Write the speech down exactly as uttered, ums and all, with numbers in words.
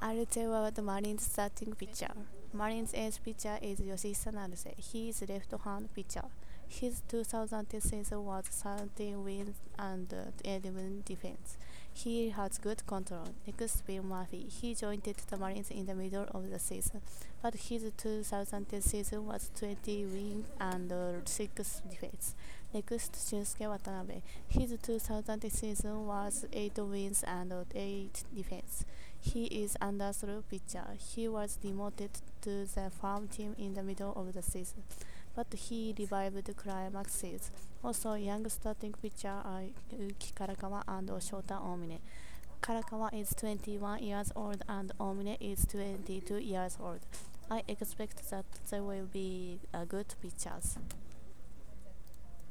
I'll tell you about the Marines starting pitcher. Marines ace pitcher is Yoshihisa Naruse. He is left-hand pitcher. His two thousand ten season was thirteen wins and uh, eleven defense. He has good control. Next, Bill Murphy. He joined the Marines in the middle of the season, but his two thousand ten season was twenty wins and uh, six defense. Next, Shunsuke Watanabe. His two thousand ten season was eight wins and uh, eight defense. He is underthrow pitcher. He was demoted to the farm team in the middle of the season, but he revived the climax season. Also, young starting pitcher are Yuki Karakawa and Shota Omine. Karakawa is twenty-one years old and Omine is twenty-two years old. I expect that they will be uh, good pitchers.